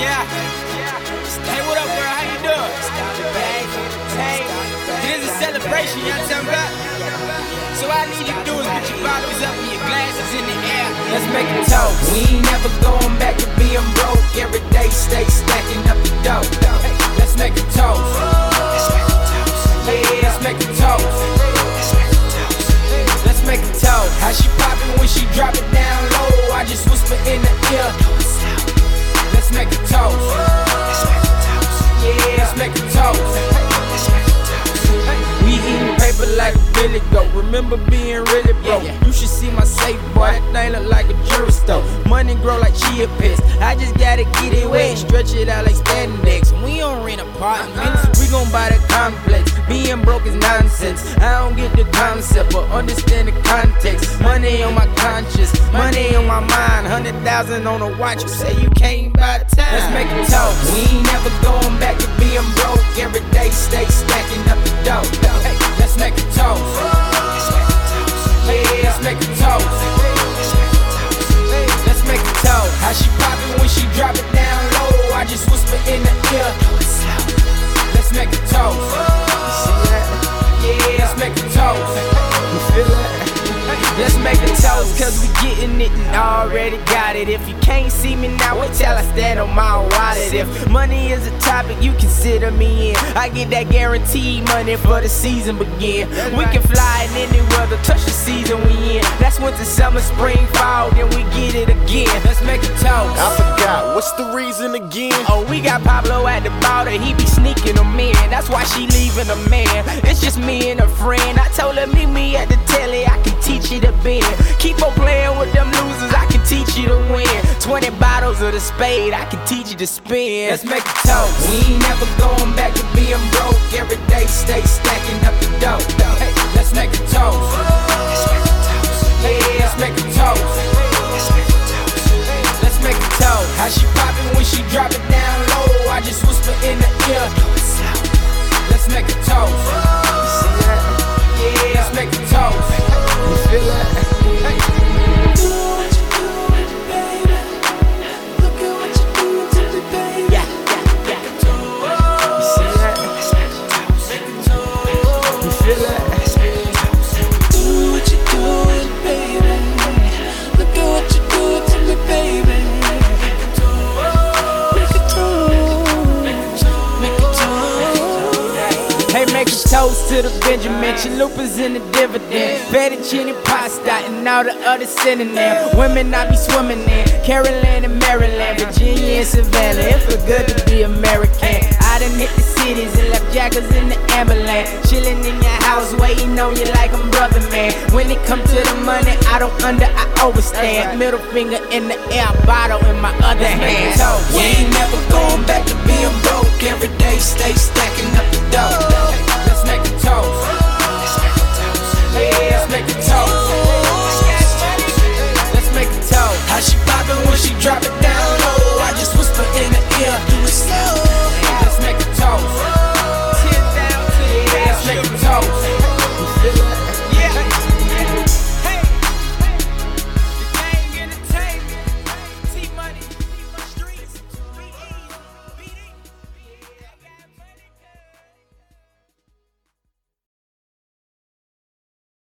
Yeah. Hey, what up, girl? How you doing? Hey, it is a celebration, you know what I'm talking about? So all I need you to do is put your bottles up and your glasses in the air. Let's make a toast. We ain't never going back to being broke. Every day stay stacking up the dough. Let's make a toast. Yeah, let's make a toast. Let's make a toast. How she poppin' when she drop it down low? I just whisper in the ear. Let's make a toast. Yeah, let's make a toast. We eatin' paper like a Billy Goat. Remember being really broke. You should see my safe, boy. That thing look like a jewelry store. Money grow like chia pets. I just gotta get it wet, stretch it out like standing decks. We don't rent apartments, we gon' buy the complex. Being broke is nonsense. I don't get the concept, but understand the context. Money on my conscience, money on my mind. 100,000 on a watch. You say you can't buy time. Let's make a toast. We ain't never going back to being broke. Every day stay stacking up the dough. Hey, let's make a toast. Yeah, let's make a toast. Let's make a toast. How she poppin' when she drop it down low? I just whisper in the ear. Let's make a toast. Yeah, let's make a toast. You feel that? Let's make a toast, cause we getting it and already got it. If you can't see me now, wait till I stand on my wallet. If money is a topic, you consider me in. I get that guaranteed money for the season begin. We can fly in any weather, touch the season we in. That's winter, summer, spring, fall, then we get it again. Let's make a toast. I forgot, what's the reason again? Oh, we got Pablo at the border, he be sneaking them in. That's why she leaving a man. It's just me and a friend. I told her meet me at the telly, I can teach you to bend. Keep on playing with them losers, I can teach you to win. 20 bottles of the spade, I can teach you to spin. Let's make a toast. We ain't never going back to being broke. Every day stay stacking up the dough. Hey, let's make a toast. Yeah, let's make a toast. Let's make a toast. How she poppin' when she drop it down low? I just whisper in the ear. Let's make a toast. Yeah, let's make a toast. You feel that? Make a toast to the Benjamin, chalupas in the dividend, fettuccine pasta and all the other synonyms. Women I be swimming in, Carolina and Maryland, Virginia and Savannah. It feel good to be American. I done hit the cities and left jackers in the ambulance, chilling in your house, waiting on you like I'm brother man. When it come to the money, I don't I overstand. Middle finger in the air, bottle in my other hand. We ain't never going back to being broke. Every day stay stacking up the dough. Let's make a toast. Yeah, let's make a toast.